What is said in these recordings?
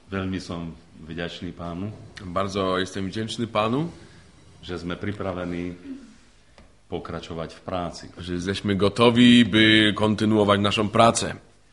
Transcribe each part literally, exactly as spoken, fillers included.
Veľmi som vďačný Pánu, Bardzo jestem wdzięczny Panu, že sme pripravení pokračovať v práci. że jesteśmy gotowi, by kontynuować naszą pracę.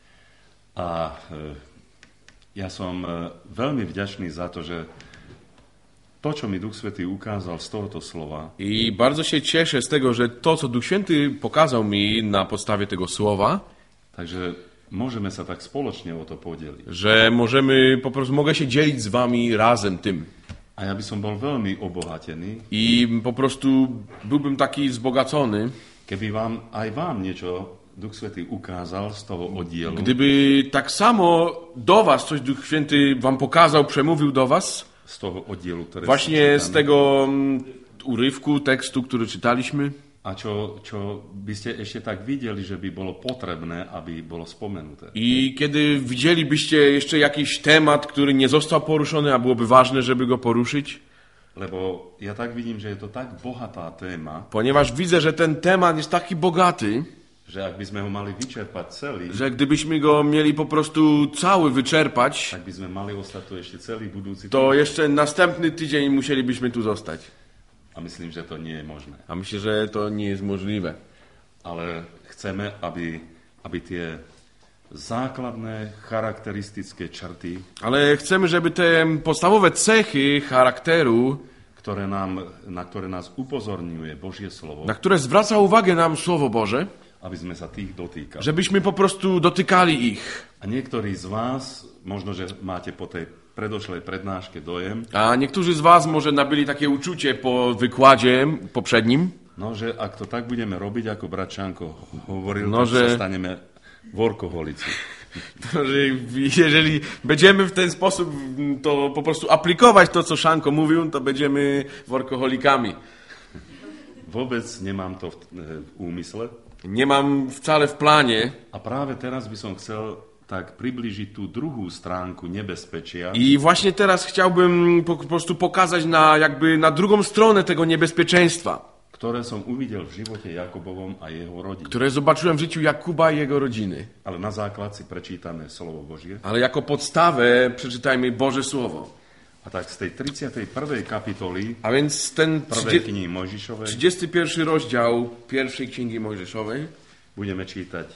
A e, ja som e, veľmi vďačný za to, že to, čo mi Duch Svätý ukázal z tohoto slova, I bardzo się cieszę z tego, że to, co Duch Święty pokazał mi na podstawie tego słowa, takže môžeme sa tak spoločne o to podeliť. że możemy, po prostu mogę się dzielić z wami razem tym. A ja by som bol veľmi obohatený, I po prostu byłbym taki wzbogacony, keby vám, aj vám niečo Duch Svätý ukázal z toho oddielu, gdyby tak samo do was coś Duch Święty wam pokazał, przemówił do was, z toho oddielu, ktoré właśnie si z tego mm, urywku, tekstu, który czytaliśmy. a čo, čo by ste ešte tak videli, že by bolo potrebné, aby bolo spomenuté. I kiedy widzielibyście jeszcze jakiś temat, który nie został poruszony, a byłoby ważne, żeby go poruszyć, Lebo ja tak vidím, že je to tak bohatá téma, ponieważ widzę, że ten temat jest taki bogaty, že ak by sme ho mali vyčerpať celý, że gdybyśmy go mieli po prostu cały wyczerpać, tak by sme mali ostať tu ešte celý budúci to týždeň. jeszcze następny tydzień musielibyśmy tu zostać. A myslím, že to nie je možné. A myślę, że to nie jest możliwe. Ale chceme, aby, aby tie základné charakteristické črty, Ale chcemy, żeby te podstawowe cechy charakteru, ktoré nám, na ktoré nás upozorňuje Božie slovo, na które zwraca uwagę nam Słowo Boże, aby sme sa tých dotýkali. żebyśmy po prostu dotykali ich. A niektorí z vás, možno, že máte po tej predošlej prednáške dojem, A niektórzy z was może nabyli takie uczucie po wykładzie poprzednim, no, že ak to tak budeme robiť, ako brat Čanko hovoril, No, tak že- sa staneme workoholici. że jeżeli będziemy w ten sposób to po prostu aplikować to, co Szanko mówił, to będziemy workoholikami. Vôbec nemám to v, v úmysle. Nie mam wcale w planie A práve teraz by som chcel tak priblížiť tú druhú stránku nebezpečia, i właśnie teraz chciałbym po, po prostu pokazać na jakby na drugą stronę tego niebezpieczeństwa, ktoré som uvidel v živote Jakobovom a jeho rodiny. które zobaczyłem w życiu Jakuba i jego rodziny. Ale na základ si prečítame slovo Božie. Ale jako podstawę przeczytajmy Boże Słowo. A tak z tej tridsiatej prvej kapitoly A więc ten prvej knihy Mojžišovej trzydziesty pierwszy rozdział pierwszej Księgi Mojżeszowej budeme čítať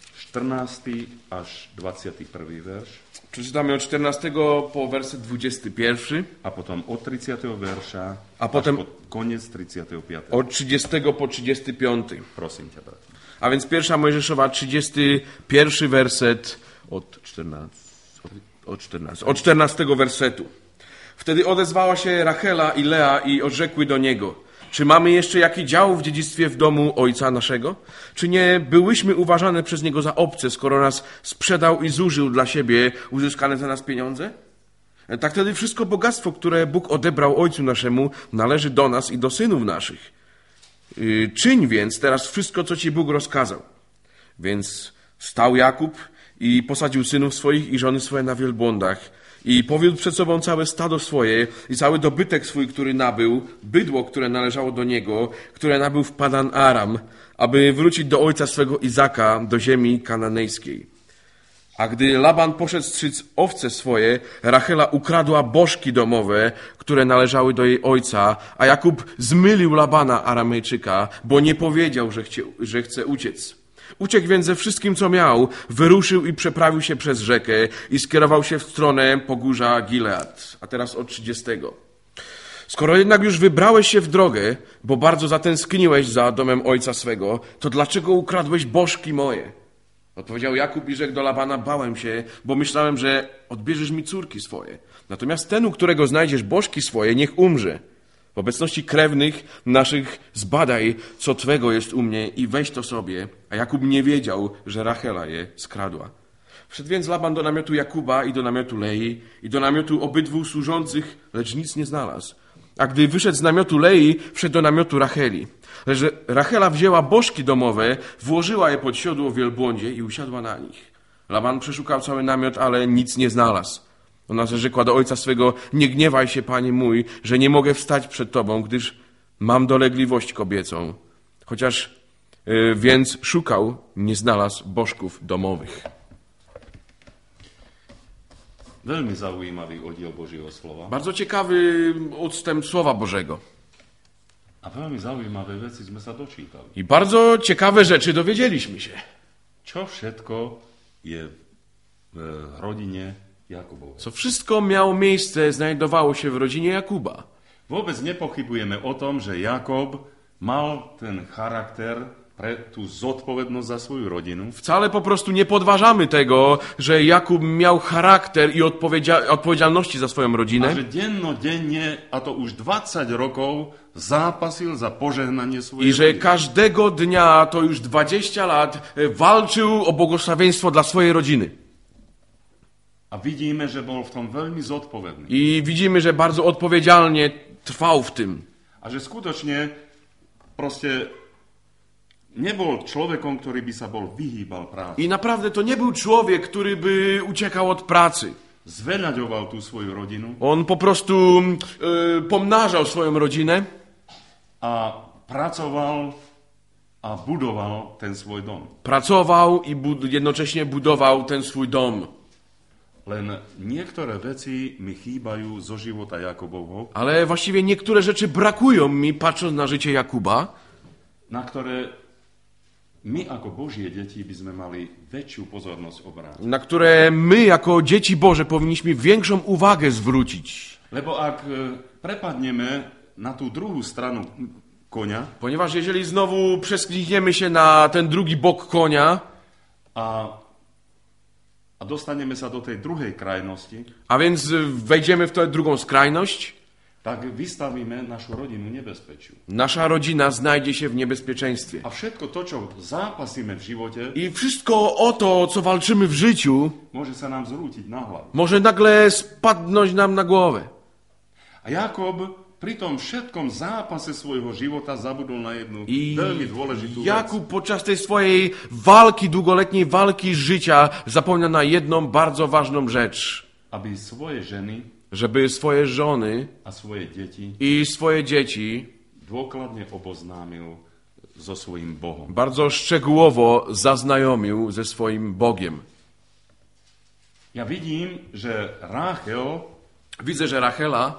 štrnásty až dvadsiaty prvý verš przeczytamy od czternastego po werset dwudziesty pierwszy, a potom od tridsiateho verša A potom- až po koniec tridsiateho piateho od trzydziestego po trzydziesty piąty. Prosím ťa, brat. A więc pierwsza Mojżeszowa, trzydziesty pierwszy werset od czternastego, od czternastego, od czternastego wersetu. Wtedy odezwała się Rachela i Lea i odrzekły do niego: czy mamy jeszcze jaki dział w dziedzictwie w domu ojca naszego? Czy nie byłyśmy uważane przez niego za obce, skoro nas sprzedał i zużył dla siebie uzyskane za nas pieniądze? Tak wtedy wszystko bogactwo, które Bóg odebrał ojcu naszemu, należy do nas i do synów naszych. Yy, Czyń więc teraz wszystko, co ci Bóg rozkazał. Więc wstał Jakub i posadził synów swoich i żony swoje na wielbłądach i powiódł przed sobą całe stado swoje i cały dobytek swój, który nabył, bydło, które należało do niego, które nabył w Padan Aram, aby wrócić do ojca swego Izaka, do ziemi kananejskiej. A gdy Laban poszedł strzyc owce swoje, Rachela ukradła bożki domowe, które należały do jej ojca, a Jakub zmylił Labana, Aramejczyka, bo nie powiedział, że, chcie, że chce uciec. Uciekł więc ze wszystkim, co miał, wyruszył i przeprawił się przez rzekę i skierował się w stronę pogórza Gilead. A teraz od trzydziestego. Skoro jednak już wybrałeś się w drogę, bo bardzo zatęskniłeś za domem ojca swego, to dlaczego ukradłeś bożki moje? Odpowiedział Jakub i rzekł do Labana: bałem się, bo myślałem, że odbierzesz mi córki swoje. Natomiast ten, u którego znajdziesz bożki swoje, niech umrze. W obecności krewnych naszych zbadaj, co twego jest u mnie i weź to sobie. A Jakub nie wiedział, że Rachela je skradła. Wszedł więc Laban do namiotu Jakuba i do namiotu Lei i do namiotu obydwu służących, lecz nic nie znalazł. A gdy wyszedł z namiotu Lei, wszedł do namiotu Racheli. Lecz Rachela wzięła bożki domowe, włożyła je pod siodło w wielbłądzie i usiadła na nich. Laban przeszukał cały namiot, ale nic nie znalazł. Ona rzekła do ojca swego: nie gniewaj się, panie mój, że nie mogę wstać przed tobą, gdyż mam dolegliwość kobiecą. Chociaż yy, więc szukał, nie znalazł bożków domowych. Veľmi zaujímavý oddiel Božieho slova. Bardzo ciekawy odstęp Słowa Bożego. A veľmi zaujímavé veci sme sa dočítali. I bardzo ciekawe rzeczy dowiedzieliśmy się. Čo všetko je v rodine Jakubovej. Co wszystko miało miejsce, znajdowało się w rodzinie Jakuba. Vôbec nepochybujeme o tom, že Jakob mal ten charakter pre tú zodpovednosť za svoju rodinu. Wcale po prostu nie podważamy tego, że Jakub miał charakter i odpowiedzia- odpowiedzialności za swoją A rodzinę. že dennodenne, a to už dvadsať rokov, zápasil za požehnanie I svojej że rodiny. każdego dnia, to już dwadzieścia lat, e, walczył o błogosławieństwo dla swojej rodziny. A vidíme, že bol v tom veľmi zodpovedný. I widzimy, że bardzo odpowiedzialnie trwał w tym. A že skutočne proste nebol človekom, ktorý by sa bol vyhýbal práci. I naprawdę to nie był człowiek, który by uciekał od pracy. Zveľaďoval tú svoju rodinu On po prostu e, pomnażał swoją rodzinę a pracoval a budoval ten svoj dom. pracował i bud- jednocześnie budował ten swój dom. Len niektoré veci mi chýbajú zo života Jakobovho, Ale właściwie niektóre rzeczy brakują mi, patrząc na życie Jakuba, na ktoré my ako Božie deti by sme mali väčšiu pozornosť obrátiť. na które my jako dzieci Boże powinniśmy większą uwagę zwrócić. Lebo ak e, prepadneme na tú druhú stranu konia Ponieważ jeżeli znowu przesklikniemy się na ten drugi bok konia, a, a dostaneme sa do tej druhej krajnosti, a więc wejdziemy w tę drugą skrajność, tak vystavíme našu rodinu nebezpečiu. nasza rodzina znajdzie się w niebezpieczeństwie. A všetko to, čo zápasíme v živote, I wszystko o to, co walczymy w życiu, môže sa nám zrútiť na hlavu. może nagle spadnąć nam na głowę. A Jakob pri tom všetkom zápase svojho života zabudol na jednu I veľmi dôležitú vec. Jakub podczas tej swojej walki, długoletniej walki życia zapomniał na jedną bardzo ważną rzecz. Aby svoje ženy Żeby swoje żony a svoje deti i swoje dzieci dôkladne oboznámil so svojím Bohom. bardzo szczegółowo zaznajomił ze swoim Bogiem. Ja vidím, že Ráchel, Widzę, że Rachela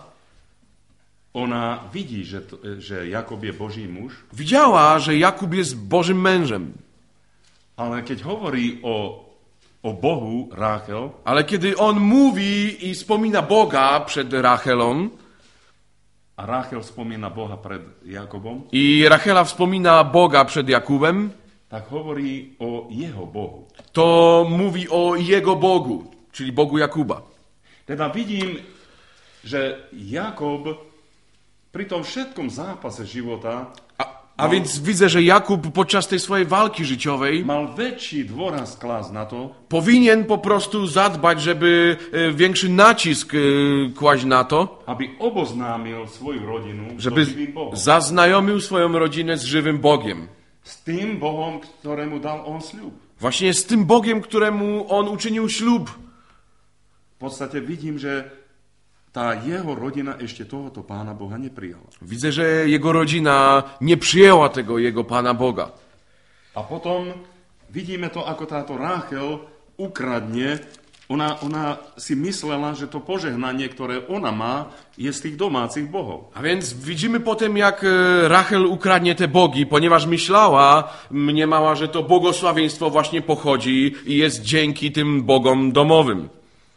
ona vidí, že, to, že Jakob je Boží muž, widziała, że Jakub jest Bożym mężem. ale keď hovorí o, o Bohu Ráchel, Ale kiedy on mówi i wspomina Boga przed Rachelą a Ráchel spomína Boha pred Jakobom, i Rachela wspomina Boga przed Jakubem, tak hovorí o jeho Bohu. to mówi o jego Bogu, czyli Bogu Jakuba. Teda vidím, že Jakob pri tom všetkom zápase života A, a więc widzę, że Jakub podczas tej swojej walki życiowej mal väčší dôraz klásť na to, powinien po prostu zadbać, żeby e, większy nacisk e, kłaść na to, aby oboznámil svoju rodinu żeby so živým Bohom. zaznajomił swoją rodzinę z żywym Bogiem. S tým Bohom, ktorému dal on sľub. Właśnie z tym Bogiem, któremu on uczynił ślub. V podstate vidím, že tá jeho rodina ešte tohoto Pána Boha neprijala. Widzę, że jego rodzina nie przyjęła tego jego Pana Boga. A potom vidíme to, ako táto Ráchel ukradne. Ona, ona si myslela, že to požehnanie, ktoré ona má, je z tých domácich bohov. A więc widzimy potem, jak e, Rachel ukradnie te bogi, ponieważ myślała, mniemała, że to błogosławieństwo właśnie pochodzi i jest dzięki tym bogom domowym.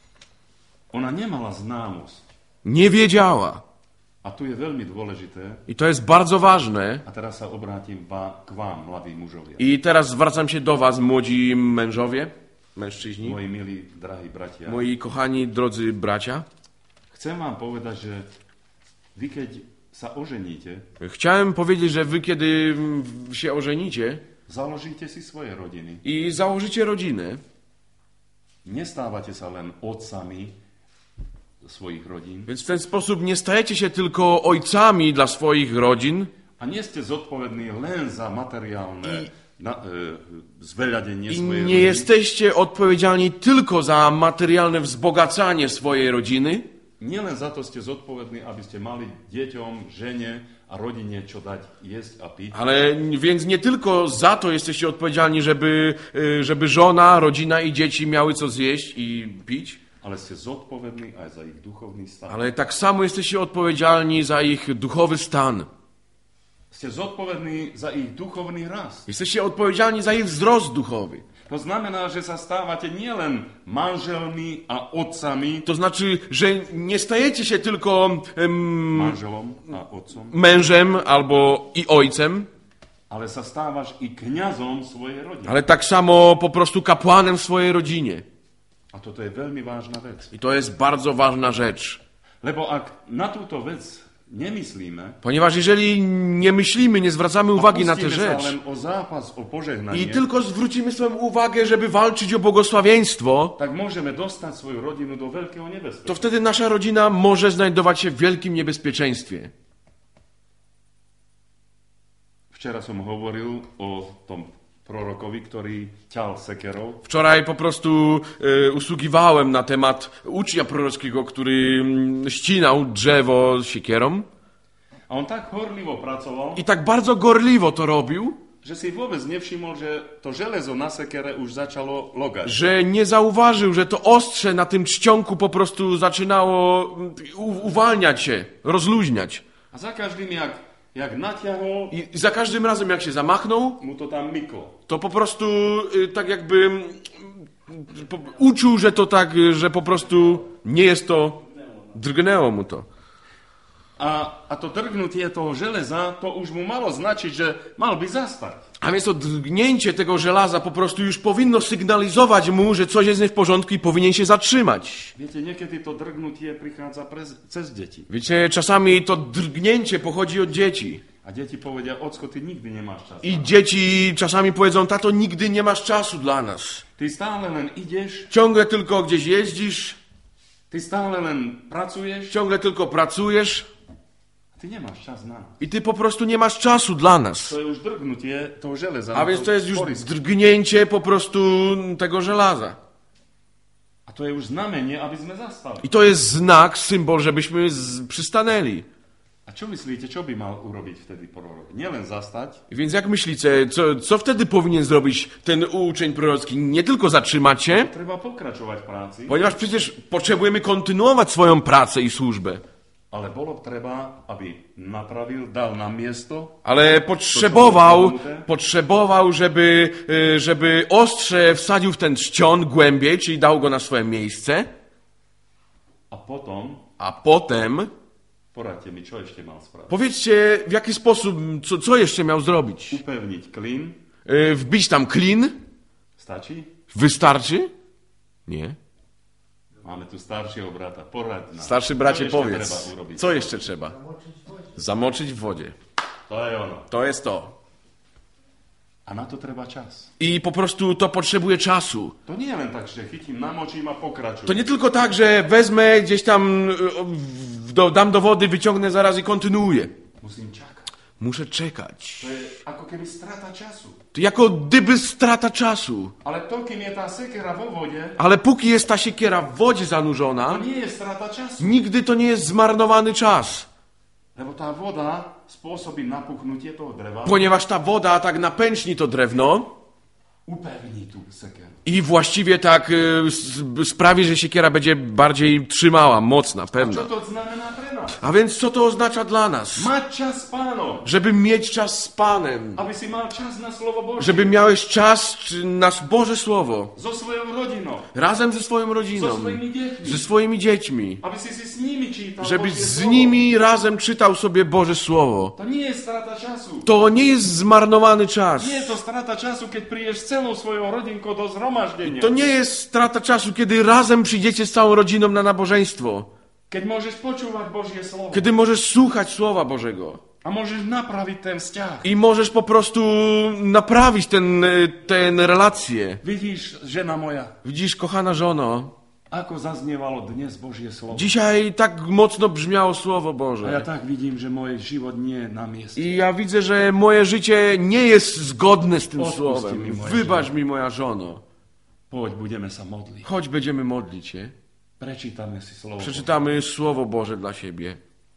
Ona nemala známosť. Nie wiedziała. A tu je veľmi dôležité. I to jest bardzo ważne. A teraz sa obrátim ba, k vám, mladí mužovia. I teraz zwracam się do was, młodzi mężowie, mężczyźni, Moji milí, drahí bratia. moi kochani, drodzy bracia. Chcem vám povedať, že vy keď sa oženíte, Chciałem powiedzieć, że wy, kiedy mm, się ożenicie založíte si svoje rodiny. i założycie rodzinę, Nestávate sa len otcami svojich rodín więc w ten sposób nie stajecie się tylko ojcami dla swoich rodzin a nie ste zodpovední len za materiálne na, e, zveľadenie i svojej nie rodiny, jesteście odpowiedzialni tylko za materialne wzbogacanie swojej rodziny, nielen za to ste zodpovední, aby ste mali deťom, žene a rodine čo dať jesť a piť, ale więc nie tylko za to jesteście odpowiedzialni, żeby, y, żeby żona, rodzina i dzieci miały co zjeść i pić, ale ste zodpovední aj za ich duchovný stav. ale tak samo jesteście odpowiedzialni za ich duchowy stan. Ste zodpovední za ich duchovný rast. Jesteście odpowiedzialni za ich wzrost duchowy. To znamená, že sa stávate nielen manželmi a otcami, To znaczy, że nie stajecie się tylko em, manželom a otcom, mężem albo i ojcem, ale sa stávaš i kňazom svojej rodiny. ale tak samo po prostu kapłanem w swojej rodzinie. A toto je veľmi vážna vec. I to jest bardzo ważna rzecz. Lebo ak na túto vec nemyslíme, Ponieważ jeżeli nie myślimy, nie zwracamy uwagi na tę pustíme sa rzecz len o zápas, o požehnanie, i tylko zwrócimy swoją uwagę, żeby walczyć o błogosławieństwo, tak môžeme dostať svoju rodinu do veľkého to nebezpečia. wtedy nasza rodzina może znajdować się w wielkim niebezpieczeństwie. Včera som hovoril o tom prorokovi, ktorý ťal sekerou. Wczoraj po prostu e, usługiwałem na temat ucznia prorockiego, który mm, ścinał drzewo siekierą A on tak horlivo pracoval, i tak bardzo gorliwo to robił, že si vôbec nevšimol, že to železo na sekere už začalo logať. że nie zauważył, że to ostrze na tym czcionku po prostu zaczynało mm, u- uwalniać się, rozluźniać. A za každým, jak, jak natiahol, I za każdym razem jak się zamachnął, mu to tam myklo. to po prostu y, tak jakby mm, po, uczuł, że to tak, y, że po prostu nie jest to, drgnęło mu to. A, a to drgnutie toho železa, to už mu malo značiť, že mal by zastať. A więc to drgnięcie tego żelaza po prostu już powinno sygnalizować mu, że coś jest nie w porządku i powinien się zatrzymać. Viete, niekedy to drgnutie prichádza prez, cez deti. Wiecie, czasami to drgnięcie pochodzi od dzieci. A deti povedia, ocko, ty nikdy nemáš čas. I dzieci czasami powiedzą, tato, nigdy nie masz czasu dla nas. Ty stále len ideš, Ciągle tylko gdzieś jeździsz, ty stále len pracuješ, ciągle tylko pracujesz ty nemáš čas na nás. i ty po prostu nie masz czasu dla nas. To je už drgnutie toho železa. A na więc to jest już porysku. drgnięcie po prostu tego żelaza. A to je už znamenie, aby sme zastali. I to jest znak, symbol, żebyśmy z, przystanęli. A čo myslíte, čo by mal urobiť vtedy prorok? Nielen zastať, Więc jak myślicie, co, co wtedy powinien zrobić ten uczeń prorocki? Nie tylko zatrzymać się, treba pokračovať v práci, ponieważ przecież potrzebujemy kontynuować swoją pracę i służbę. ale bolo treba, aby napravil, dal na miesto, Ale potrzebował, potrzebował, żeby, y, żeby ostrze wsadził w ten czcion głębiej, czyli dał go na swoje miejsce, a potom, a potem poradte mi, čo ešte mal spraviť. powiedzcie, w jaki sposób, co, co jeszcze miał zrobić? Upevniť klin, Y, Wbić tam klin? stačí? Wystarczy? Nie. Máme tu staršieho brata, poraď nám. Starszy bracie, Čo ešte powiedz, treba urobiť? co jeszcze trzeba? Zamoczyć w wodzie. To je ono. To jest to. A na to treba čas. I po prostu to potrzebuje czasu. To nie je len tak, že chytím, namočím a To pokračujem. nie tylko tak, że wezmę gdzieś tam, y, w- do, dam do wody, wyciągnę zaraz i kontynuuję. Musím čakať. Muszę czekać. To je ako keby strata času. To jako gdyby strata czasu. Ale to, kým je tá sekera vo vode, Ale póki jest ta siekiera w wodzie to zanurzona, nie je strata času. nigdy to nie jest zmarnowany czas. Lebo tá voda spôsobí napuchnutie toho dreva, Ponieważ ta woda tak napęczni to drewno upevní tú sekeru. i właściwie tak y, s- sprawi, że siekiera będzie bardziej trzymała, mocna, Čo pewna. to znamená pre nás? A więc co to oznacza dla nas? Mať čas s Pánom, Żeby mieć czas z Panem. aby si mal čas na slovo Božie. Żeby miałeś czas czy- na Boże Słowo. So svojou rodinou, Razem ze swoją so rodziną. svojimi deťmi. Ze swoimi dziećmi. Aby si si s nimi čítal Żebyś Božie z slovo. nimi razem czytał sobie Boże Słowo. To nie je strata času. To nie jest zmarnowany czas. Nie je to strata času, keď prídeš s celou svojou rodinkou do zhromaždenia. To nie jest strata czasu, kiedy razem przyjdziecie z całą rodziną na nabożeństwo. Keď môžeš počúvať Božie slovo. Kiedy możesz słuchać Słowa Bożego. A môžeš napraviť ten vzťah. I możesz po prostu naprawić ten, ten relacje. Vidíš, žena moja, Widzisz, kochana żono, ako zaznievalo dnes Božie slovo. dzisiaj tak mocno brzmiało Słowo A ja Boże. tak vidím, že môj život nie je na mieste. I ja widzę, że moje życie nie jest zgodne z tym Odpuść Słowem. mi, moja Wybacz mi, moja żono. Poď, budeme sa modliť. Choć będziemy modlić się. Prečítame si slovo. Przeczytamy Słowo Boże dla siebie.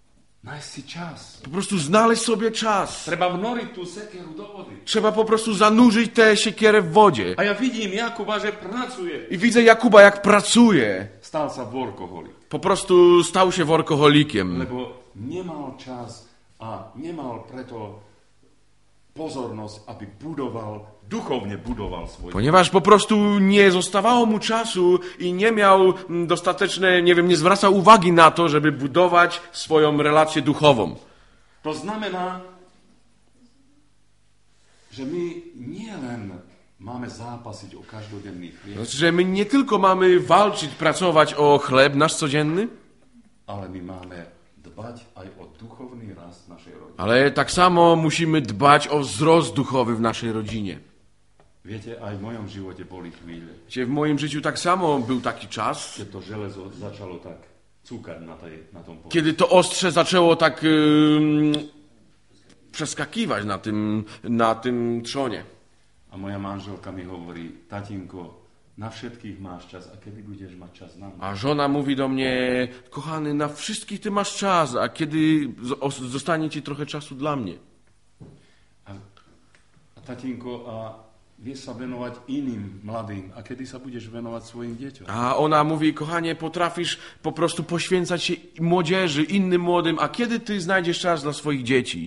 Nájsť si čas. Po prostu znaleźć sobie czas. Treba vnoriť tú sekeru do vody. Trzeba po prostu zanurzyć tę siekierę w wodzie. A ja vidím Jakuba, že pracuje. I widzę Jakuba, jak pracuje. Stal sa workoholik. Po prostu stał się workoholikiem. Lebo nemal čas a nemal preto pozornosť, aby budoval, duchovne budoval svoj. Ponieważ po prostu nie zostawało mu czasu i nie miał dostateczne, nie wiem, nie zwracał uwagi na to, żeby budować swoją relację duchową. To znamená, že my nielen máme zápasiť o každodenný chlieb, Znaczy, że my nie tylko mamy walczyć, pracować o chleb nasz codzienny, ale my máme dbať aj o duchovný rast našej rodiny. ale tak samo musimy dbać o wzrost duchowy w naszej rodzinie. Viete, aj v mojom živote boli chvíle, Wiecie, w moim życiu tak samo był taki czas, keď to železo začalo tak cúkať na, tej, na tom poli. kiedy to ostrze zaczęło tak ym, przeskakiwać na tym, na tym trzonie. A moja manželka mi hovorí, tatínko, na všetkých máš čas, a kedy budeš mať čas na mňa? A żona mówi do mnie, kochany, na wszystkich ty masz czas, a kiedy z- o- zostanie ci trochę czasu dla mnie? A, a tatínko, a vieš sa venovať iným mladým, a kedy sa budeš venovať svojim deťom? A ona mówi, kochanie, potrafisz po prostu poświęcać się młodzieży, innym młodym, a kiedy ty znajdziesz czas dla swoich dzieci?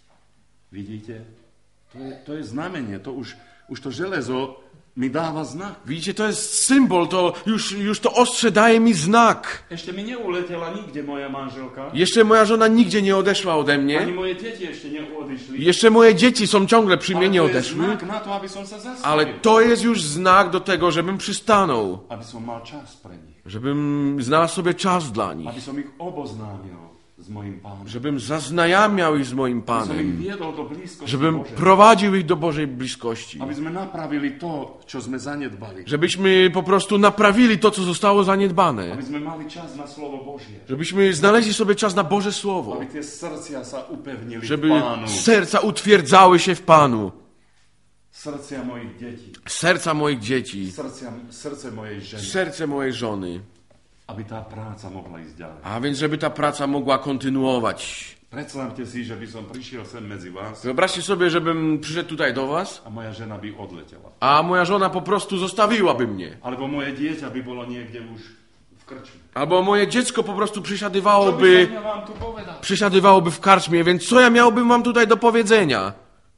Vidíte? To je, to je znamenie, to už, už to železo mi dáva znak. Widzicie, to jest symbol, to już, już to ostrze daje mi znak. Ešte mi neuletela nikde moja manželka, Jeszcze moja żona nigdzie nie odeszła ode ani mnie. moje deti ešte neodišli. Jeszcze moje dzieci są ciągle przy mnie, Ale nie to je odeszły. znak na to, aby som sa zastavil. Ale to jest już znak do tego, żebym przystanął. Aby som mal čas pre nich. Żebym znalazł sobie czas dla nich. Aby som ich oboznámil s mojim pánom. Żebym zaznajamiał ich z moim Aby som ich Panem. viedol do blízkosti Żebym Božej. prowadził ich do Bożej bliskości. Aby sme napravili to, čo sme zanedbali. Żebyśmy po prostu naprawili to, co zostało zaniedbane. Aby sme mali čas na slovo Božie. Żebyśmy znaleźli sobie czas na Boże Słowo. Aby tie srdcia sa upevnili Żeby v Pánu. serca utwierdzały się w Panu. Srdcia mojich detí. Serca moich dzieci. Srdcia, srdce mojej ženy. Serce mojej żony. Aby tá práca mohla ísť ďalej. A więc, żeby ta praca mogła kontynuować. Predstavte si, že by som prišiel sem medzi vás Wyobraźcie sobie, żebym przyszedł tutaj do was, a moja žena by odletela. a moja żona po prostu zostawiłaby mnie. Alebo moje dieťa by bolo niekde už v krčme. Albo moje dziecko po prostu Čo by przysiadywałoby, som ja vám tu povedal? przysiadywałoby w karczmie, więc co ja miałbym wam tutaj do powiedzenia?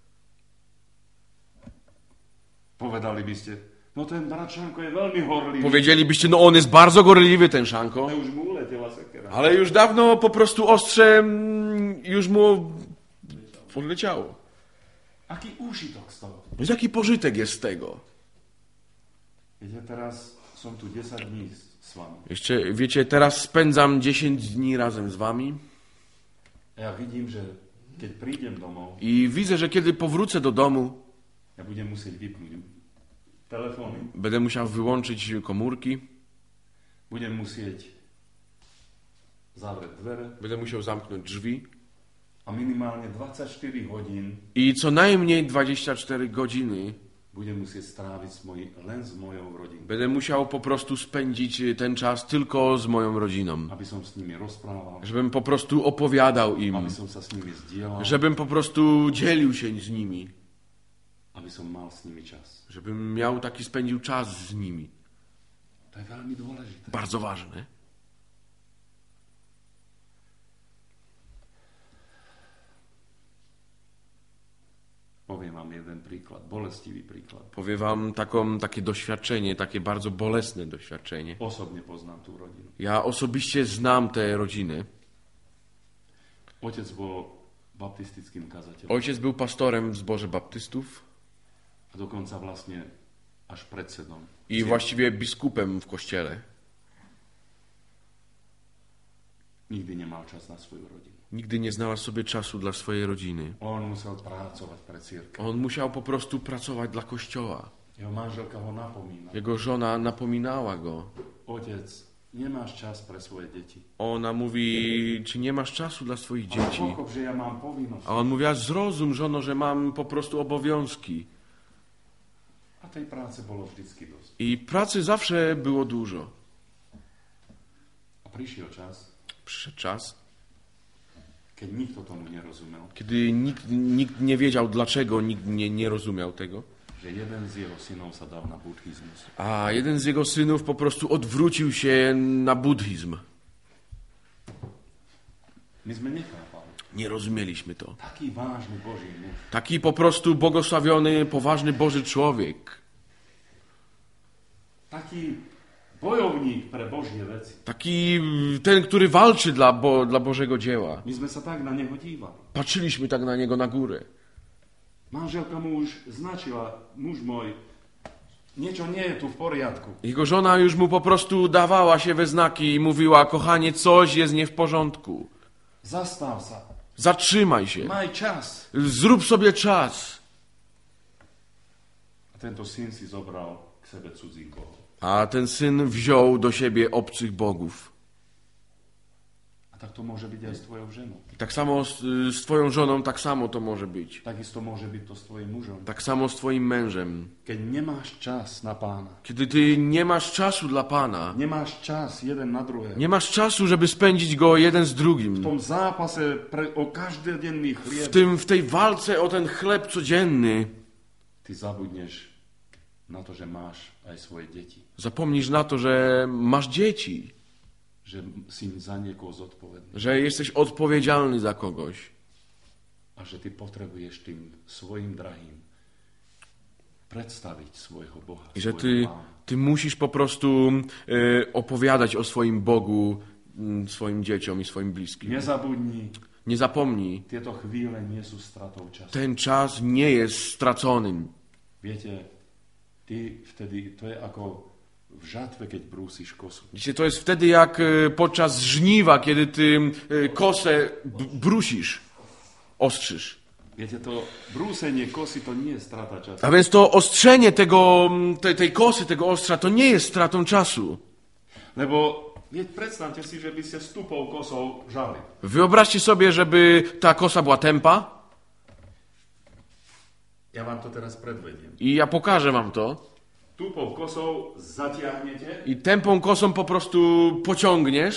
Povedali by ste, no ten brat Šanko je veľmi horlivý. Powiedzielibyście, no on jest bardzo gorliwy, ten Szanko, Ale už mu uletela sekera. ale już dawno po prostu ostrze mm, już mu odleciało. Aký úžitok z toho? Więc jaki pożytek jest z tego? Viete, teraz som tu desať dní s- s vami. Jeszcze, wiecie, teraz spędzam dziesięć dni razem z wami A ja vidím, že keď prídem domov, i widzę, że kiedy powrócę do domu, ja budem musieť vypnúť telefóny, będę musiał wyłączyć komórki, budem musieť zavrieť dvere będę musiał zamknąć drzwi a minimálne dvadsaťštyri hodín i co najmniej dwadzieścia cztery godziny budem musieť stráviť s moji, len s mojou rodinou. będę musiał po prostu spędzić ten czas tylko z moją rodziną. Aby som s nimi rozprával, Żebym po prostu opowiadał im, aby som sa s nimi zdieľal, żebym po prostu dzielił się z nimi, aby som mal s nimi čas. żebym miał taki spędził czas z nimi. To je veľmi dôležité. Bardzo ważne. Poviem vám jeden príklad, bolestivý príklad. Powiem wam taką, takie doświadczenie, takie bardzo bolesne doświadczenie. Osobne poznám tú rodinu. Ja osobiście znam te rodziny. Otec bol baptistickým kazateľom Ojciec był pastorem w zborze baptystów a dokonca vlastne až predsedom. i właściwie biskupem w kościele. Nikdy nemal čas na svoju rodinu. Nigdy nie znalazł sobie czasu dla swojej rodziny. On musel pracovať pre církev. On musiał po prostu pracować dla kościoła. Jeho manželka ho napomína. Jego żona napominała go. Otec, nemáš čas pre svoje deti. Ona mówi, czy nie masz czasu dla swoich Ale dzieci? pochop, že ja mám povinnosť. A on mówi, a zrozum, żono, że mam po prostu obowiązki. A tej práce bolo vždycky dosť. I pracy zawsze było dużo. A prišiel čas, Przyszedł czas, Keď nikto tomu nerozumel. Kiedy nikt, nikt nie wiedział dlaczego, nikt nie, nie rozumiał tego. Že jeden z jeho synov sa dal na buddhizmus. A jeden z jego synów po prostu odwrócił się na buddhizm. My sme nechápali. Nie rozumieliśmy to. Taký vážny Boží muž. Taki po prostu błogosławiony, poważny Boży człowiek. Taký bojovník pre Božie veci. Taki ten, który walczy dla, Bo, dla Bożego dzieła. My sme sa tak na neho dívali. Patrzyliśmy tak na niego na górę. Manželka mu už značila, muž môj, niečo nie je tu w poriadku. Jego żona już mu po prostu dawała się we znaki i mówiła: kochanie, coś jest nie w porządku. Zastav sa. Zatrzymaj się. Maj čas. Zrób sobie czas. A tento syn si zobral k sebe cudzí bohov. A ten syn wziął do siebie obcych bogów. A tak to może być aj z tvojou ženou. I tak samo z, z twoją żoną, tak samo to może być. Takisto może być to z twoim mužom. Tak samo z twoim mężem. Keď nemáš čas na pána, Kiedy ty nie masz czasu dla Pana, nemáš čas jeden na druhého, nie masz czasu, żeby spędzić go jeden z v drugim, tom zápase pre, o každodenný w, chlieb, tym, w tej walce o ten chleb codzienny, ty zabudneš na to, že máš aj svoje deti. zapomnisz na to, że masz dzieci, Že si za niekoho zodpovedný. że jesteś odpowiedzialny za kogoś A že ty potrebuješ tým svojim drahým predstaviť svojho Boha, i że svojho ty, Pána. ty musisz po prostu e, opowiadać o swoim Bogu m, swoim dzieciom i swoim bliskim. Nezabudni, Nie zapomnij, tieto chvíle nie sú stratou času. ten czas nie jest straconym. Viete, ty vtedy, to je ako w żatwę, keď brúsiš kosu. Wiecie, to jest wtedy jak e, podczas żniwa, kiedy ty e, kosę b- brusisz, ostrzysz. Viete, to brúsenie kosy to nie je strata času. A więc to ostrzenie tego, tej, tej kosy, tego ostrza, to nie jest stratą czasu. Lebo Veď predstavte si, že by ste s tupou kosou žali. Wyobraźcie sobie, żeby ta kosa była tempa Ja vám to teraz predvediem. i ja pokażę wam to. Tupou kosou zatiahnete, I tępą kosą po prostu pociągniesz,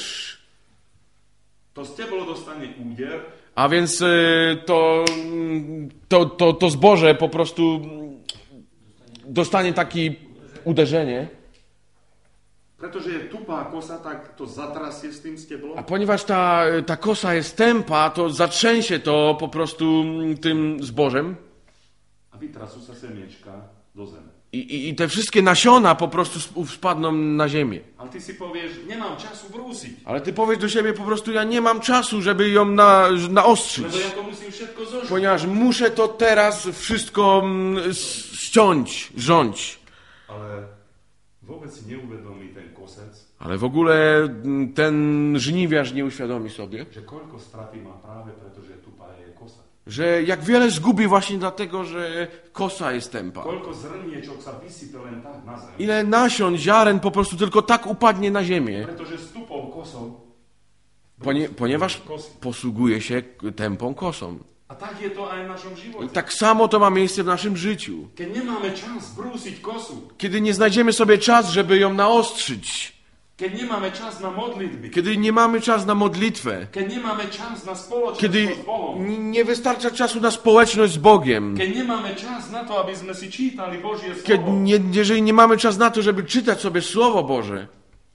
to steblo dostane úder, a więc y, to, to, to, to zboże po prostu dostanie takie uderzenie. pretože je tupá kosa, tak to zatrasie s tým steblom. A ponieważ ta, ta kosa jest tępa, to zatrzęsie to po prostu tym zbożem A vytrasú sa semiečka do zeme. i, i, i te wszystkie nasiona po prostu sp- spadną na ziemię. Ale ty si povieš, nemám času brúsiť, Ale ty powiesz do siebie po prostu, ja nie mam czasu, żeby ją na, naostrzyć. lebo ja to musím všetko zožiť. Ponieważ muszę to teraz wszystko mm, s- ściąć, rządź. Ale vôbec si neuvedomí ten kosec, Ale w ogóle mm, ten żniwiarz nie uświadomi sobie, že koľko straty má práve preto, že tupá je kosa. że jak wiele zgubi właśnie dlatego, że kosa jest tępa. Koľko zrniečok sa vysype len tak na zem. Ile nasion, ziaren po prostu tylko tak upadnie na ziemię, Pretože s tupou kosou ponie, ponieważ kosy. posługuje się tępą kosą. A tak je to aj v našom I živote. tak samo to ma miejsce w naszym życiu. Keď nemáme čas brúsiť kosu, Kiedy nie znajdziemy sobie czas, żeby ją naostrzyć, keď nemáme čas na modlitby, kiedy nie mamy czas na modlitwę, keď nemáme čas na spoločenstvo kiedy s Bohom, n- nie wystarcza czasu na społeczność z Bogiem, keď nemáme čas na to, aby sme si čítali Božie kiedy slovo, nie, jeżeli nie mamy czas na to, żeby czytać sobie Słowo Boże,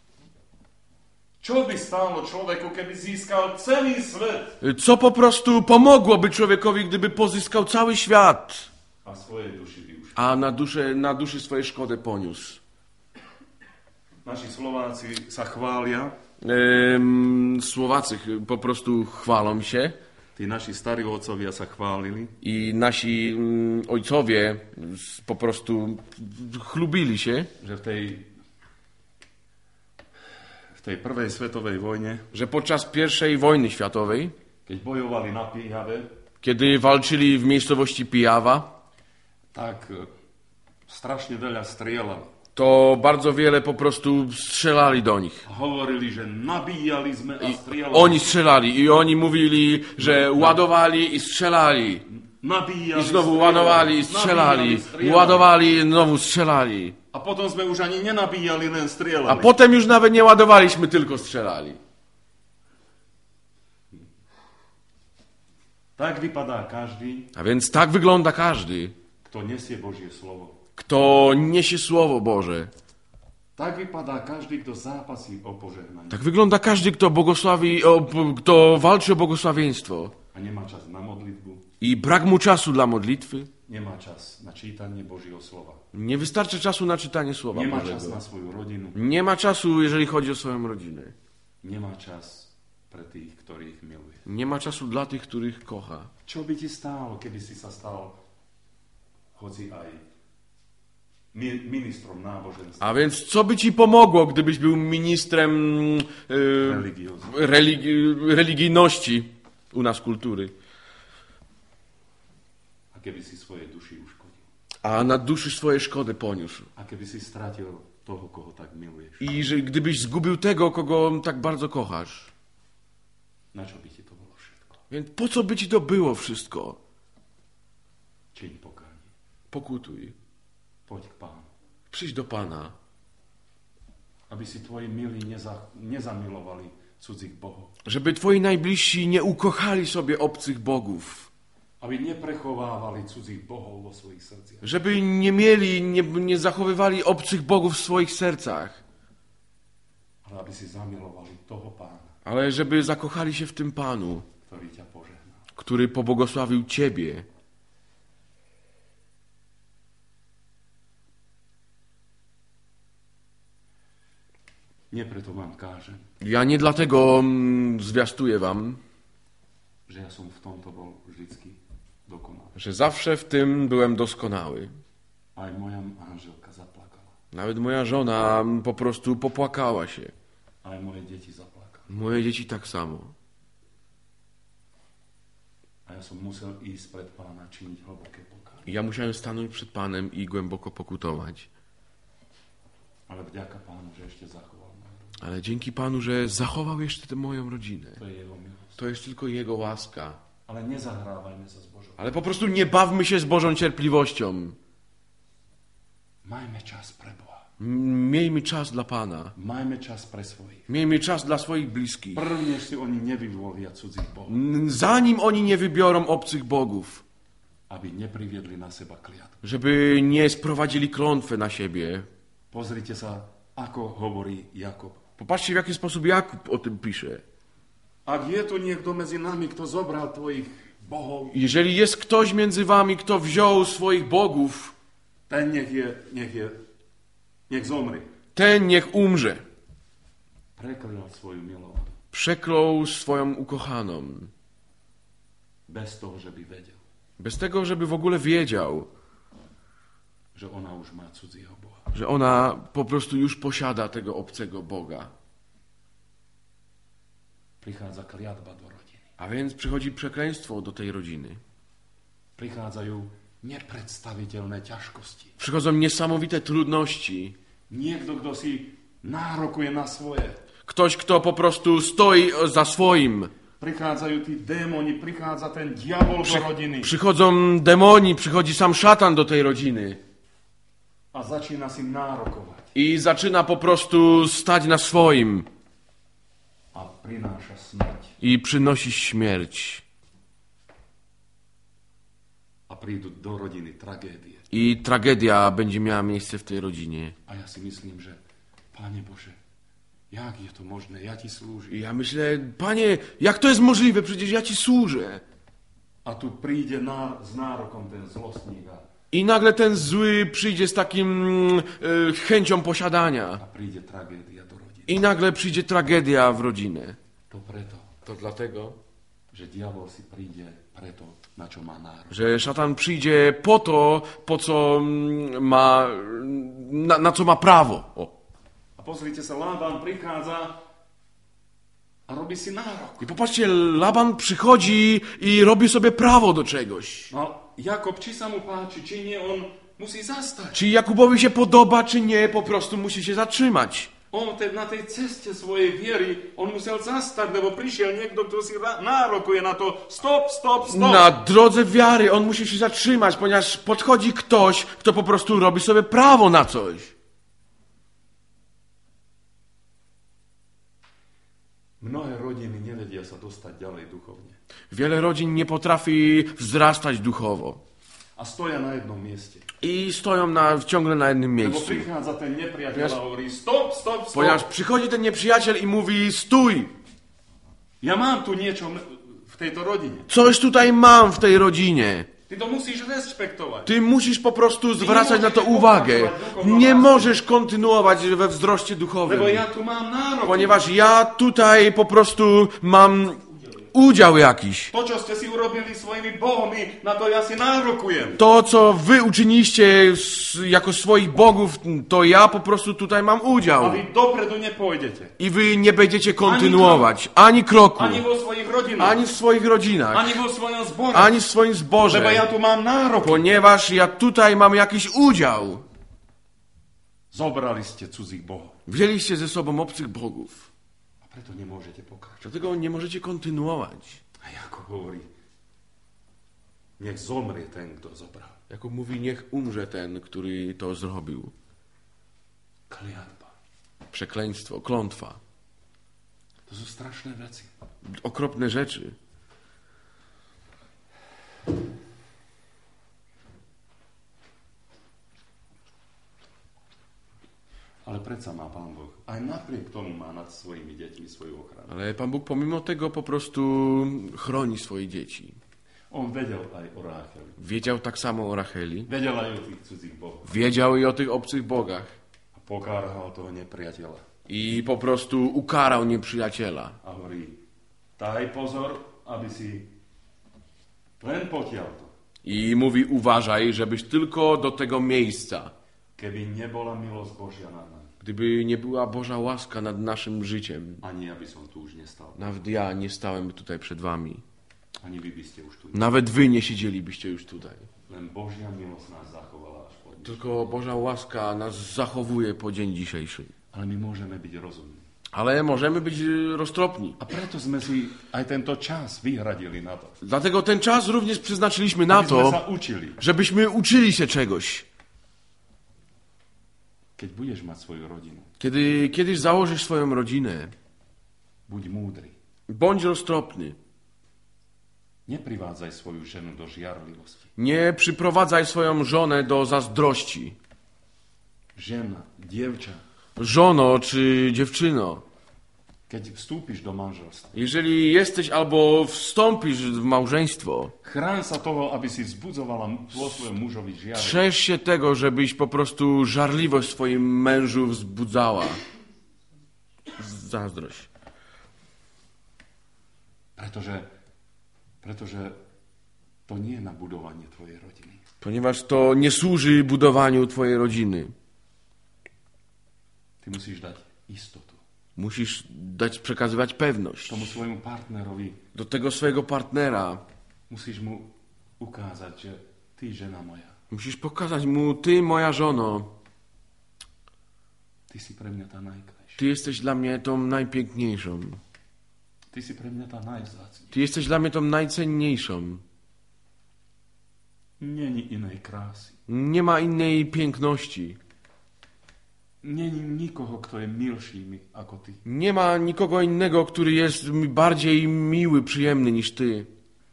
čo by stálo človeku, keby získal celý svet co po prostu pomogłoby człowiekowi, gdyby pozyskał cały świat, a svojej duši vyušiť? a na duszę, na duszy swojej szkodę poniósł. Naši Slováci sa chvália, Ym, Słowacy ch- po prostu chwalą się tí naši starí otcovia sa chválili, i nasi ym, ojcowie s- po prostu chlubili się, že v tej, v tej prvej svetovej vojne, że podczas pierwszej wojny światowej, keď bojovali na Píhave, kiedy walczyli w miejscowości Pijawa, tak e, strašne veľa strieľali. to bardzo wiele po prostu strzelali do nich. A hovorili, že nabíjali sme a strieľali. Oni strzelali i oni mówili, że ładowali i strzelali. Nabíjali, I znowu strieľali, ładowali i strzelali. nabíjali, strieľali. Ładowali i znowu strzelali. A potom sme už ani nenabíjali, len A strieľali. potem już nawet nie ładowaliśmy, tylko strzelali. Tak vypadá každý, A więc tak wygląda każdy, kto nesie Božie slovo. kto niesie Słowo Boże. Tak vypadá každý, kto zápasí o požehnanie. Tak wygląda każdy, kto błogosławi, o, kto walczy o błogosławieństwo. A nemá čas na modlitbu, I brak mu czasu dla modlitwy. nemá čas na čítanie Božieho slova. Nie wystarczy czasu na czytanie Słowa Nemá čas Bożego. na svoju rodinu, Nie ma czasu, jeżeli chodzi o swoją rodzinę. nemá čas pre tých, ktorých miluje. Nie ma czasu dla tych, których kocha. Čo by ti stálo, keby si sa stal hoci aj mi- ministrom náboženstva, A więc co by ci pomogło, gdybyś był ministrem e, religiózny? religi religijności u nas kultury, A keby si svoje duši uškodil? a na duszy swoje szkody poniósł? A keby si stratil toho, koho tak miluješ? I że gdybyś zgubił tego, kogo tak bardzo kochasz? Na čo by ti to bolo všetko? Więc po co by ci to było wszystko? Čiň pokánie. Pokutuj. Poď k Pánu. Przyjdź do Pana, Aby si tvoji milí neza, nezamilovali cudzích bohov. żeby twoi najbliżsi nie ukochali sobie obcych bogów. Aby neprechovávali cudzích bohov vo svojich srdciach. Żeby nie mieli, nie, nie zachowywali obcych bogów w swoich sercach. Ale aby si zamilovali toho Pána, Ale żeby zakochali się w tym Panu, ktorý ťa požehná. który pobłogosławił ciebie. Nie preto vám kážem, Ja nie dlatego mm, zwiastuję wam, že ja som v tomto bol vždycky dokonalý. że zawsze w tym byłem doskonały. Aj moja manželka zaplakala. Nawet moja żona po prostu popłakała się. Aj moje deti zaplakali. Moje dzieci tak samo. A ja som musel ísť pred Pána činiť hlboké pokánie. I ja musiałem stanąć przed Panem i głęboko pokutować. Ale vďaka Pánu, že ešte zachoval moju rodinu. Ale dzięki Panu, że zachował jeszcze tę moją rodzinę. To je Jeho milosť. To jest tylko Jego łaska. Ale nezahrávajme sa s Božou. Ale po prostu nie bawmy się z Bożą cierpliwością. Majme čas pre Boha. M- Miejmy czas dla Pana. Majme čas pre svojich. Miejmy czas dla swoich bliskich. Prv, než si oni nevyvolia cudzích bohov, N- Zanim oni nie wybiorą obcych bogów. aby nepriviedli na seba kliatbu. Żeby nie sprowadzili klątwę na siebie. Pozrite sa, ako hovorí Jakob. Popatrzcie, w jaki sposób Jakub o tym pisze. Ak je tu niekto medzi nami, kto zobral tvojich bohov, Jeżeli jest ktoś między wami, kto wziął swoich bogów, ten nech je, nech je, nech zomri. ten niech umrze. Prekryl svoju milovanú. Przeklął swoją ukochaną. Bez toho, že by vedel, Bez tego, żeby w ogóle wiedział, že ona už má cudzieho boha. że ona po prostu już posiada tego obcego Boga. Prichádza kliatba do rodiny. A więc przychodzi przekleństwo do tej rodziny. Prichádzajú nepredstaviteľné ťažkosti. Przychodzą niesamowite trudności. Niekto, kto si nárokuje na svoje. Ktoś, kto po prostu stoi za swoim. Prichádzajú tí démoni, prichádza ten diabol do rodiny Przychodzą demoni, przychodzi sam szatan do tej rodziny. a začína si nárokovať I zaczyna po prostu stać na swoim. a prináša smrť. I przynosi śmierć. A prídu do rodiny tragédie. I tragedia będzie miała miejsce w tej rodzinie. A ja si myslím, že Pane Bože, jak je to možné? Ja ti slúžim. I ja myślę, Panie, jak to jest możliwe? Przecież ja Ci służę. A tu príde na, s nárokom ten zlostník a, I nagle ten zły przyjdzie z takim e, chęcią posiadania. a príde tragédia do rodiny. I nagle przyjdzie tragedia w rodzinę. To preto, To dlatego, že diabol si príde preto, na čo má nárok. że szatan przyjdzie po to, po co mm, ma, na, na co ma prawo. O. A pozrite sa, Lában prichádza a robí si nárok. I popatrzcie, Laban przychodzi i robi sobie prawo do czegoś. No, Jakob, či sa mu páči, či nie, on musí zastať. Czy Jakubowi się podoba, czy nie, po prostu musi się zatrzymać. On te, na tej ceste svojej viery, on musel zastať, lebo prišiel niekto, kto si ra- nárokuje na to. Stop, stop, stop. Na drodze wiary on musi się zatrzymać, ponieważ podchodzi ktoś, kto po prostu robi sobie prawo na coś. Mnohé rodiny nevedia sa dostať ďalej duchovne. Wiele rodzin nie potrafi wzrastać duchowo. A stoja na jednom mieste. I stoją na, ciągle na jednym Lebo miejscu. prichádza ten nepriateľ a hovorí stop, stop, stop. Ponieważ przychodzi ten nieprzyjaciel i mówi stój, Ja mám tu niečo v tejto rodine. coś tutaj mam w tej rodzinie. Ty to musíš respektovať. Ty musisz po prostu zwracać na to uwagę. Nie możesz kontynuować we wzroście duchowym. Lebo ja tu mám nárok. Ponieważ ja tutaj po prostu mam udział jakiś. To, čo ste si urobili svojimi bohmi, na to ja si nárokujem. To, co wy uczyniliście s- jako swoich bogów, to ja po prostu tutaj mam A udział. vy dopredu nepôjdete. I wy nie będziecie kontynuować ani kroku, Ani vo svojich rodinách. ani w swoich rodzinach, Ani vo svojom zbore. ani w swoim Lebo zborze. ja tu mám nárok. Ponieważ ja tutaj mam jakiś udział. Zobrali ste cudzích bohov. Wzięliście ze sobą obcych bogów. A preto nemôžete pokračovať. Dlatego nie możecie kontynuować. A ako hovorí, nech zomrie ten, kto zobral. Jakub mówi, niech umrze ten, który to zrobił. Kliatba. Przekleństwo, klątwa. To sú strašné veci. Okropne rzeczy. Ale predsa má Pán Boh. Aj napriek tomu má nad svojimi deťmi svoju ochranu. Ale Pan Bóg pomimo tego po prostu chroni swoje dzieci. On vedel aj o Rácheli. Wiedział tak samo o Racheli. Vedel aj o tých cudzích bohoch. Wiedział i o tych obcych bogach. A pokárhal toho nepriateľa. I po prostu ukarał nieprzyjaciela. A hovorí, daj pozor, aby si len potiaľ to. I mówi, uważaj, żebyś tylko do tego miejsca, Keby nebola milosť Božia nad nami, gdyby nie była Boża łaska nad naszym życiem, ani aby som tu už nestal. nawet ja nie stałem tutaj przed wami. Ani vy by ste už tu. Nawet wy nie siedzielibyście już tutaj. Len Božia milosť nás zachovala až po dnes. Tylko Boża łaska nas zachowuje po dzień dzisiejszy. Ale my môžeme byť rozumní. Ale możemy być y, roztropni. A preto sme si aj tento čas vyhradili na to. Dlatego ten czas również przeznaczyliśmy na Aby sme sa to, učili. żebyśmy uczyli się czegoś. Keď budeš mať svoju rodinu, Kiedy kiedyś założysz swoją rodzinę, buď múdry. bądź roztropny. Neprivádzaj svoju ženu do žiarlivosti. Nie przyprowadzaj swoją żonę do zazdrości. Žena, dievča, Żono czy dziewczyno, keď vstúpiš do manželstva, jeżeli jesteś albo wstąpisz w małżeństwo, chráň sa toho, aby si vzbudzovala vo svojom mužovi žiareň. strzeż się tego, żebyś po prostu żarliwość w swoim mężu wzbudzała. Zazdrość. Pretože, pretože to nie je na budovanie tvojej rodiny. Ponieważ to nie służy budowaniu twojej rodziny. Ty musíš dať istotu. Musisz dać, przekazywać pewność. Tomu svojmu partnerovi Do tego swojego partnera musíš mu ukázať, že ty, žena moja, musisz pokazać mu, ty moja żono, ty si pre mňa tá najkrajšia. ty jesteś dla mnie tą najpiękniejszą. Ty si pre mňa tá najvzácnejšia. Ty jesteś dla mnie tą najcenniejszą. Není inej krásy. Nie ma innej piękności. Není nikoho, kto je milší mi ako ty. Nie ma nikogo innego, który jest mi bardziej miły, przyjemny niż ty.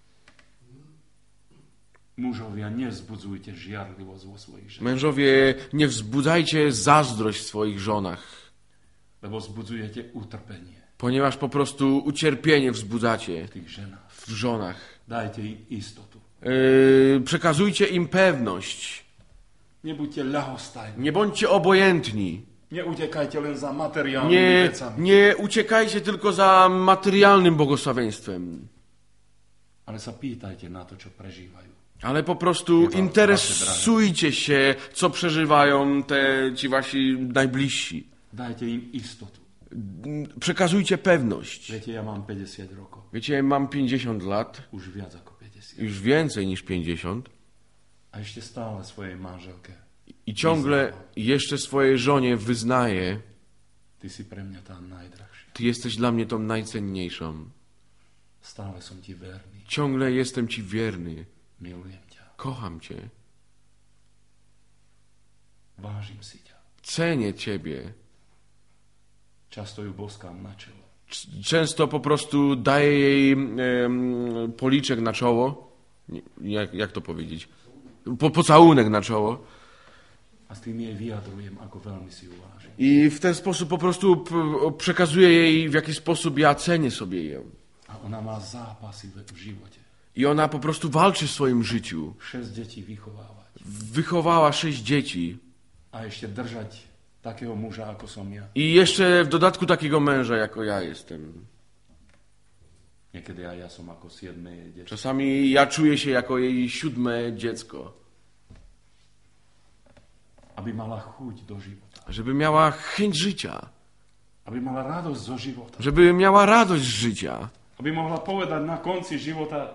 Mužovia, nevzbudzujte žiarlivosť vo svojich ženách, Mężowie, nie wzbudzajcie zazdrość w swoich żonach, lebo vzbudzujete utrpenie ponieważ po prostu ucierpienie wzbudzacie v tých ženách. w żonach. Dajte im istotu. Yy, przekazujcie im pewność. Nebuďte ľahostajní. Nie bądźcie obojętni. Neutekajte len za materiálnymi Nie, vecami. nie uciekajcie tylko za materialnym błogosławieństwem, Ale sa pýtajte na to, čo prežívajú. ale po prostu interesujcie się, co przeżywają te ci wasi najbliżsi. Dajte im istotu. Przekazujcie pewność. Viete, ja mám päťdesiat rokov. Wiecie, mam pięćdziesiąt lat, Už viac ako päťdesiat. już więcej niż pięćdziesiąt A ešte stále svojej manželke. i ciągle jeszcze swojej żonie wyznaję, Ty si pre mňa tá najdrahšia. ty jesteś dla mnie tą najcenniejszą. Stále som ti verný. Ciągle jestem ci wierny. Milujem ťa. Kocham cię. Vážim si ťa. Cenię ciebie. Často ju boskám na čelo. często po prostu daje jej em, policzek na czoło. Jak, jak to powiedzieć? Po, pocałunek na czoło. A z tym jej vyjadrujem, ako veľmi si ju vážim. I w ten sposób po prostu p- przekazuję jej, w jaki sposób ja cenię sobie ją. A ona má zápasy v, v živote. I ona po prostu walczy w swoim życiu. Šesť detí vychovávať. Wychowała sześć dzieci. A ešte držať takého muža, ako som ja. I jeszcze w dodatku takiego męża, jako ja jestem. Niekedy aj ja som ako siedme jej dieťa. Czasami ja czuję się jako jej siódme dziecko. Aby mala chuť do života. Żeby miała chęć życia. Aby mala radosť zo života. Żeby miała radość z życia. Aby mohla povedať na konci života,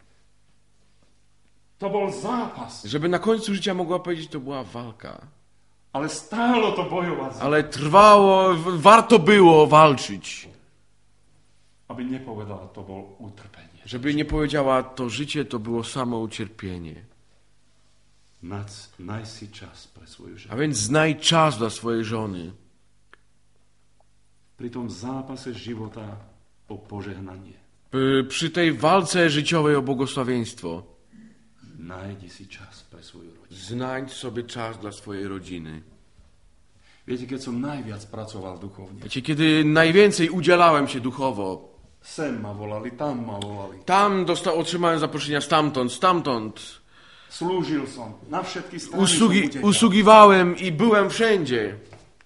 to bol zápas. Żeby na końcu życia mogła powiedzieć, to była walka. Ale stálo to bojovať. Ale trwało, w- warto było walczyć. Aby nepovedala, to bol utrpenie. Żeby nie powiedziała, to życie to było samo ucierpienie. Nac, naj si čas pre svoju A ženu. więc znaj czas dla swojej żony. Pri tom zápase života o požehnanie. P- Przy tej walce życiowej o błogosławieństwo. Nájdi si čas pre svoju rodinu. Znajdź sobie czas dla swojej rodziny. Viete, keď som najviac pracoval duchovne, Wiecie, kiedy najwięcej udzielałem się duchowo, sem ma volali, tam ma volali. tam dostał, otrzymałem zaproszenia stamtąd, stamtąd. Slúžil som. Na všetky strany Usługi, som utekal. usługiwałem i byłem wszędzie.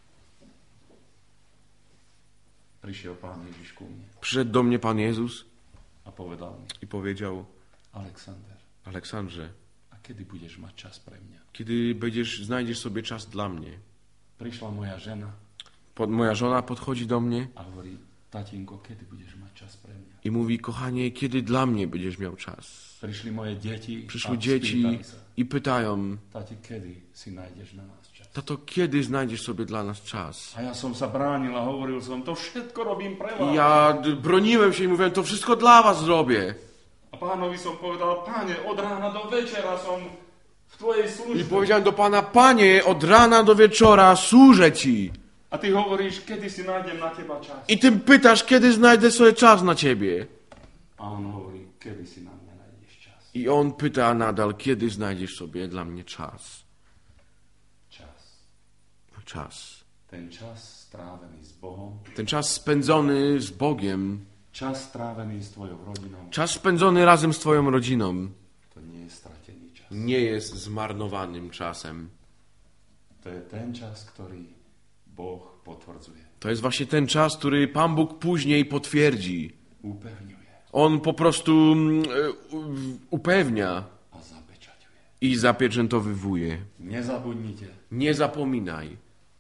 Prišiel Pán Ježiš ku mne Przyszedł do mnie Pan Jezus a povedal mi, i powiedział: Alexander, Aleksandrze, a kedy budeš mať čas pre mňa? kiedy będziesz, znajdziesz sobie czas dla mnie. Prišla moja žena Pod, moja żona podchodzi do mnie a hovorí, tatinko, kedy budeš mať čas pre mňa? i mówi: kochanie, kiedy dla mnie będziesz miał czas? Prišli moje deti Przyszły a dzieci spýtali sa, i pytają: tati, kedy si nájdeš na nás čas? tato, kiedy znajdziesz sobie dla nas czas? A ja som sa bránil a hovoril som, to všetko robím pre vás. I ja d- broniłem się i mówiłem: to wszystko dla was zrobię. A pánovi som povedal, Pane, od rána do večera som v tvojej I službe. powiedziałem do Pana: Panie, od rana do wieczora służę Ci. A ty hovoríš, kedy si nájdem na teba čas. I Ty pytasz, kiedy znajdę sobie czas na Ciebie. A on hovorí, kedy si na mňa nájdeš čas. I on pyta nadal, kiedy znajdziesz sobie dla mnie czas. Čas. Czas. Ten čas strávený s Bohom, Ten czas spędzony z Bogiem, čas strávený s tvojou rodinou, czas spędzony razem z Twoją rodziną, to nie je stratený čas. nie jest zmarnowanym czasem. To je ten čas, ktorý Boh potvrdzuje, To jest właśnie ten czas, który Pan Bóg później potwierdzi. upevňuje On po prostu mm, u- upewnia a zapečaťuje. i zapieczętowywuje. Nezabudnite, Nie zapominaj,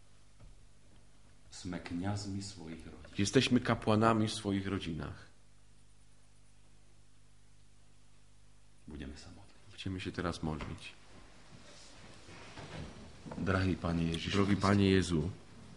sme kňazmi svojich rodín. jesteśmy kapłanami w swoich rodzinach. Budeme sa modliť. Chcemy się teraz modlić. Drahý Pane Ježiš, Drogi Panie Jezu,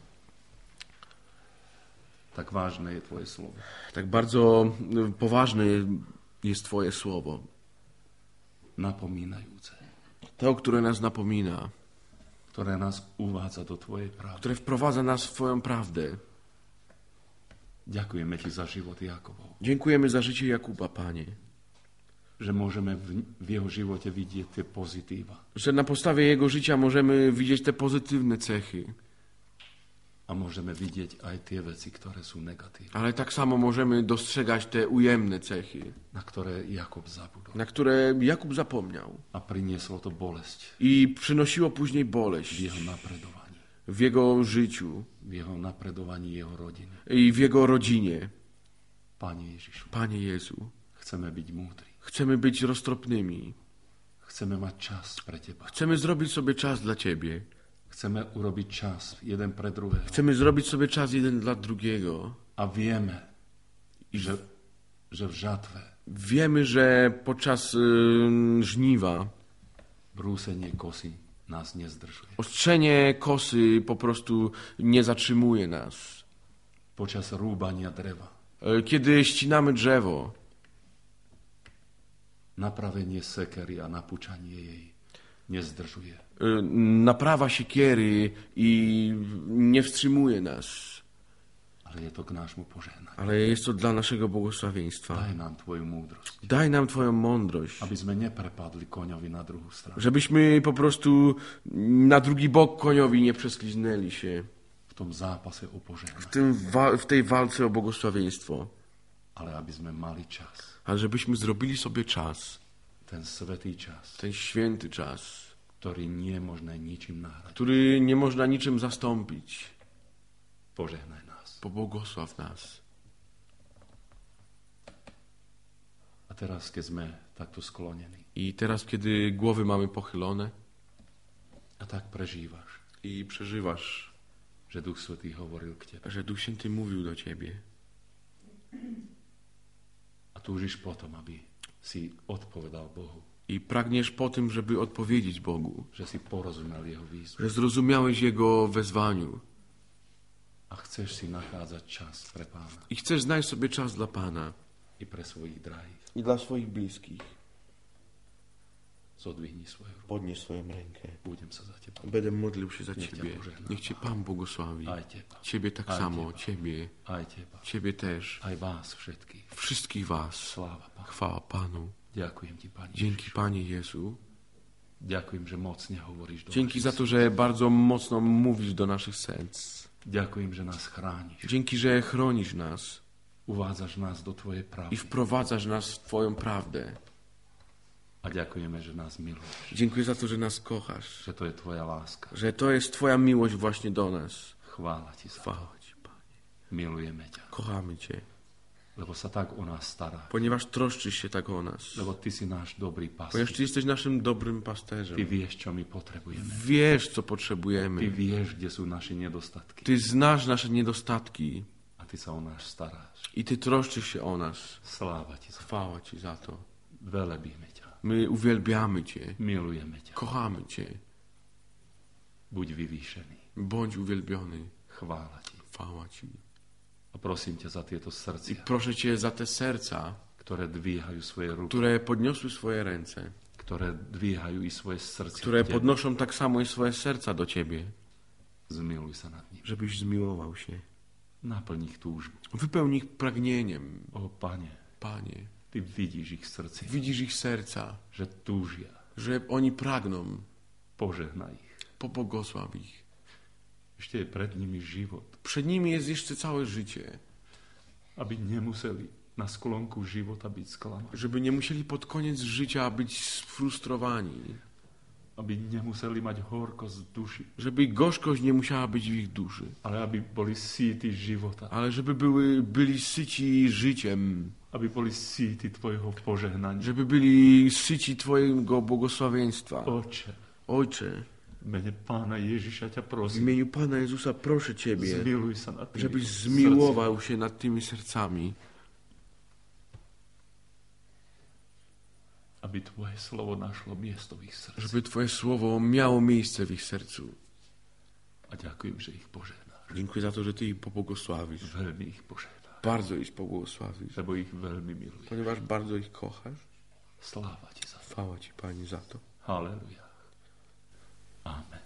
tak vážne je Tvoje slovo. tak bardzo y, poważne jest Twoje słowo. Napomínajúce, To, które nas napomina, ktoré nás uvádza do Tvojej pravdy. które wprowadza nas w Twoją prawdę. Ďakujeme Ti za život Jakobov, Dziękujemy za życie Jakuba, Panie, že môžeme v, v jeho živote vidieť tie pozitíva że na podstawie jego życia możemy widzieć te pozytywne cechy, a môžeme vidieť aj tie veci, ktoré sú negatívne, ale tak samo możemy dostrzegać te ujemne cechy, na ktoré Jakob zabudol. na które Jakub zapomniał A prinieslo to bolesť i przynosiło później v boleść jeho napredovaní, w jego życiu v jeho napredovaní jeho rodiny. i w jego rodzinie. Pane Ježišu, Panie Jezu, chceme byť múdri, chcemy być roztropnymi, chceme mať čas pre Teba, chcemy zrobić sobie czas dla Ciebie, chceme urobiť čas jeden pre druhého chcemy zrobić sobie czas jeden dla drugiego. a vieme, že, že v žatve Wiemy, że podczas y, żniwa brúsenie kosy nás nezdržuje. ostrzenie kosy po prostu nie zatrzymuje nas. Počas rúbania dreva E, Kiedy ścinamy drzewo, napravenie sekery a napúčanie jej nezdržuje. y, naprawa siekiery i nie wstrzymuje nas. Ale Ale je to k nášmu požehnaniu. ale jest to dla naszego błogosławieństwa. Daj nám tvoju múdrosť, Daj nam Twoją mądrość, aby sme neprepadli koňovi na druhú stranu. żebyśmy po prostu na drugi bok koniowi nie przeskliznęli się V tom zápase o w, požehnanie. tym wa- w tej walce o błogosławieństwo, Ale aby sme mali čas. ale żebyśmy zrobili sobie czas, Ten svätý čas, ten święty czas, ktorý nie je možné ničím nahrať. który nie można niczym zastąpić. Požehnaj nás. Pobłogosław nas. A teraz, keď sme takto sklonení I teraz, kiedy głowy mamy pochylone a tak prežívaš, i przeżywasz, že Duch Svätý hovoril k tebe że Duch Święty mówił do ciebie a túžiš potom, aby si odpovedal Bohu, i pragniesz po tym, żeby odpowiedzieć Bogu, že si porozumel Jeho výzvu że zrozumiałeś Jego wezwaniu a chceš si nachádzať čas pre Pána i chcesz znaleźć sobie czas dla Pana i pre svojich drahých. i dla swoich bliskich. Zodvihni svoju ruku. Podnieś swoją rękę. Budem sa za teba. Będę modlił się za Niech Cię Ciebie. pożegna. Niech Cię Pan błogosławi. Aj teba. Ciebie tak Aj samo, teba. Ciebie, Aj teba. Ciebie też, Aj vás všetkých. wszystkich Was. Sláva Pánu. Chwała Panu. Ďakujem Ti, Pane Dzięki Ježišu. Panie Jezu. Ďakujem, že mocne hovoríš do Dzięki našich za to, że bardzo mocno mówisz do naszych serc. srdc. Ďakujem, že nás chrániš. Dzięki, że chronisz nas Uvádzaš nás do Tvojej i pravdy. wprowadzasz nas w Twoją prawdę. A ďakujeme, že nás miluješ. Dziękuję za to, że nas kochasz, Že to je Tvoja láska. że to jest Twoja miłość właśnie do nas. Chvála Ti za to. Chwała Ci, Panie. Milujeme ťa. Kochamy Cię, Lebo sa tak o nás staráš. ponieważ troszczysz się tak o nas. Lebo Ty si náš dobrý Ponieważ pastier. Ty jesteś naszym dobrym pasterzem. Ty vieš, čo my potrebujeme. Wiesz, co Ty potrzebujemy. vieš, kde sú naše nedostatky. Ty znasz nasze niedostatki A Ty sa o nás staráš. i Ty troszczysz się o nas. Sláva Ti za to. Chwała Ci za to. Velebíme ťa. My uwielbiamy Cię, Milujeme ťa. kochamy Cię. Buď vyvýšený. Bądź uwielbiony. Chvála Ti. Chwała Ci. A prosím ťa za tieto I srdcia, proszę Cię za te serca, ktoré dvíhajú svoje ruky, które podniosły swoje ręce, ktoré dvíhajú i svoje srdcia które k Tebe. podnoszą tak samo i swoje serca do Ciebie, Zmiluj sa nad ním. żebyś zmiłował się. Naplň ich túžbu. Wypełnij ich pragnieniem, O, Pane, Panie. Ty vidíš ich srdcia, Widzisz ich serca, že túžia. że oni pragną. Požehnaj ich. Pobłogosław ich. Ešte je pred nimi život, Przed nimi jest jeszcze całe życie, aby nemuseli na sklonku života byť sklamaní. żeby nie musieli pod koniec życia być sfrustrowani, Aby nemuseli mať horkosť v duši, żeby gorzkość nie musiała być w ich duszy, ale aby boli síti života. ale żeby były, byli syci życiem, Aby boli síti Tvojho požehnania. żeby byli syci Twojego błogosławieństwa. Oče, Ojcze, v mene Pána Ježiša ťa w prosím, imieniu Pana Jezusa proszę Ciebie, zmiluj sa nad tými żebyś srdciami. zmiłował się nad tymi sercami, Aby Tvoje slovo našlo miesto v ich srdci. żeby Twoje słowo miało miejsce w ich sercu. A ďakujem, že ich požehnáš. Dziękuję za to, że Ty ich pobłogosławisz. Veľmi ich požehnáš. Bardzo ich pobłogosławisz, Lebo ich veľmi miluješ. ponieważ bardzo ich kochasz. Sláva Ti za to. Chwała Ci, Pani, za to. Haleluja. Amen.